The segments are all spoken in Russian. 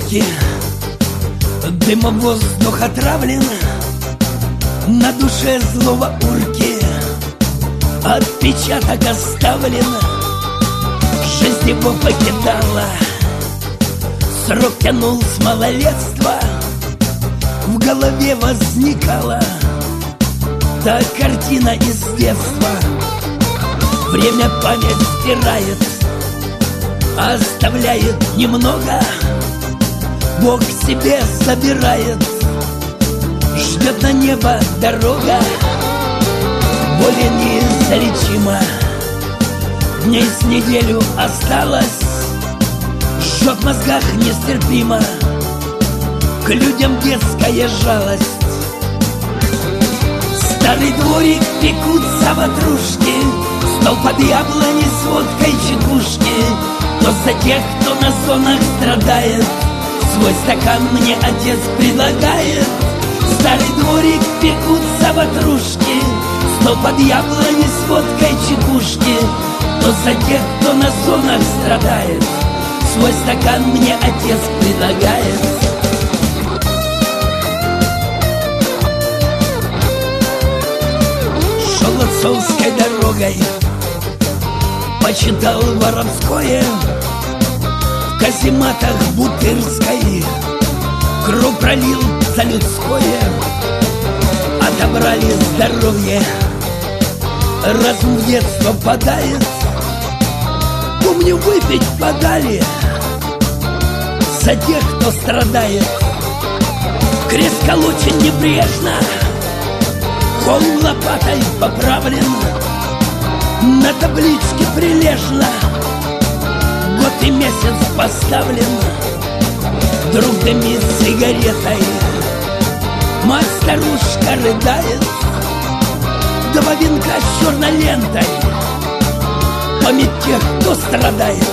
окурки, дымом воздух отравлен, на душе злого урки отпечаток оставлен. Жизнь его покидала, срок тянул с малолетства, в голове возникала та картина из детства. Время память стирает, оставляет немного, Бог себе забирает, ждет на небо дорога. Более неизлечима, дней с неделю осталось, жжет в мозгах нестерпимо, к людям детская жалость. Старый дворик пекутся ватрушки, стол под яблони с водкой чекушки. Но за тех, кто на зонах страдает, свой стакан мне отец предлагает. Старый дворик пекутся ватрушки, стол под яблони с водкой чекушки. Но за тех, кто на зонах страдает, свой стакан мне отец предлагает. Шел отцовской дорогой, почитал воровское, в казематах Бутырской кровь пролил за людское. Отобрали здоровье, разум в детство падает. Помню, выпить подали за тех, кто страдает. Крест колочен небрежно, холм лопатой поправлен, на табличке прилежно год и месяц поставлен. Друг дымит сигаретой, мать-старушка рыдает, два венка с черной лентой, память тех, кто страдает.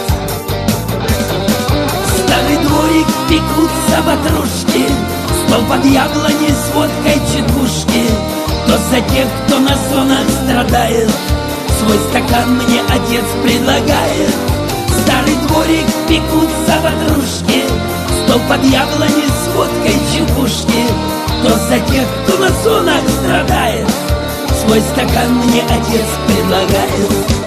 Старый дворик пекутся ватрушки, стол под яблони с водкой чекушки. То за тех, кто на зонах страдает, свой стакан мне отец предлагает. Старый дворик пекутся ватрушки, стол под яблони с водкой чекушки. То за тех, кто на зонах страдает, свой стакан мне отец предлагает.